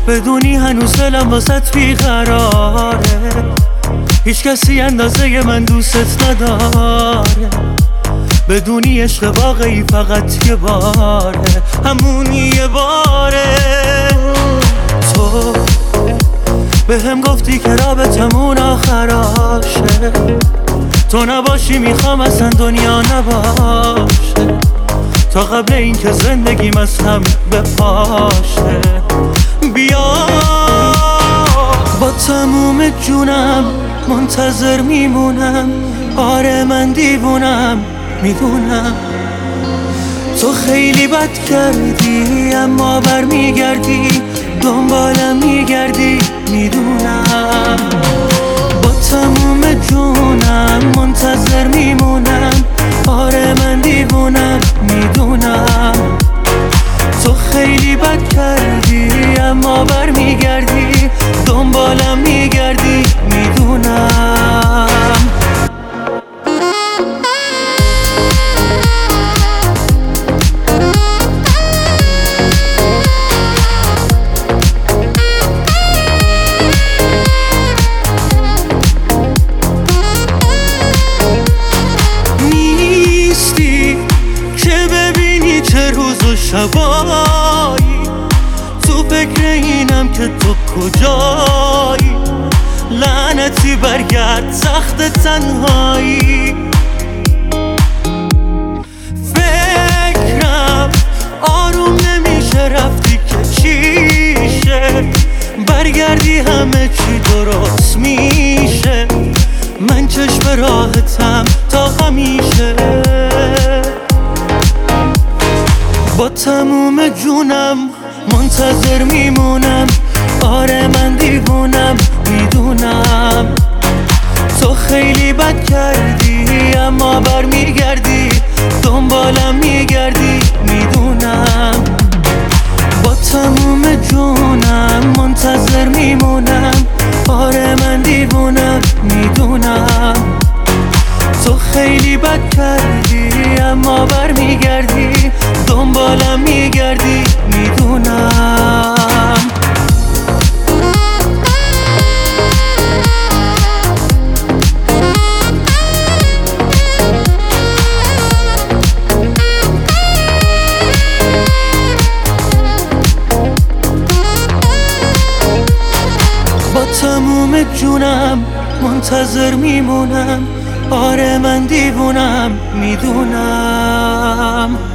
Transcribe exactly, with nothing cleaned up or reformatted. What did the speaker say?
بدونی هنوز دلم واسط بیقراره، هیچ کسی اندازه من دوست نداره. بدونی عشق واقعی فقط یه باره، همون یه باره. تو به هم گفتی که رابطمون آخراشه، تو نباشی میخوام اصلا دنیا نباشه، تا قبل این که زندگیم از هم بپاشه. بیا با تموم جونم منتظر میمونم، آره من دیوونم میدونم. تو خیلی بد کردی اما بر میگردی، دنبالم میگردی میدونم. با تموم جونم منتظر میمونم، آره من دیوونم میدونم. تو خیلی بد کردی اما بر میگردی، دنبالم میگردی میدونم. شبایی تو فکر اینم که تو کجایی، لعنتی برگرد سخت تنهایی. فکرم آروم نمیشه، رفتی که چیشه، برگردی همه چی درست میشه. من چشم راحتم تا همیشه، با تموم جونم منتظر میمونم، آره من دیوونم میدونم. تو خیلی بد کردی اما بر میگردی، دنبالم میگردی میدونم. با تموم جونم منتظر میمونم، آره من دیوونم میدونم. تو خیلی بد کردی اما بر میگردی، دنبالم میگردی میدونم. با تموم جونم منتظر میمونم، آره من دیوونم میدونم.